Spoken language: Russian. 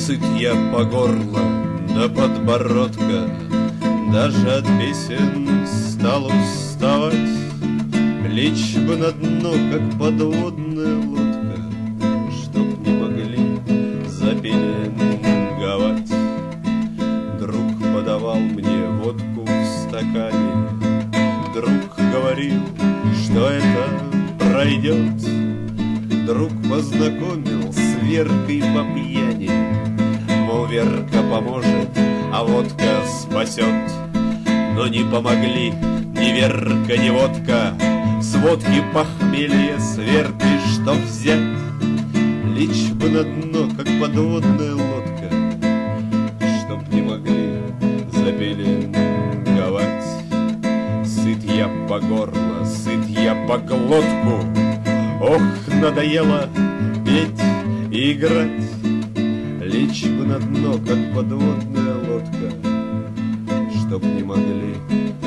Сыт я по горло до подбородка, даже от песен стал уставать. Лечь бы на дно, как подводная лодка, чтоб не могли запеленговать. Друг подавал мне водку в стакане, друг говорил, что это пройдет. Друг познакомил с Веркой по пьяни, мол, Верка поможет, а водка спасет. Но не помогли ни Верка, ни водка. С водки похмелье, с Веркой что взять? Лечь бы на дно, как подводная лодка, чтоб не могли запеленговать. Сыт я по горло, сыт я по глотку. Ох, надоело петь и играть. Лечь бы на дно, как подводная лодка, чтоб не могли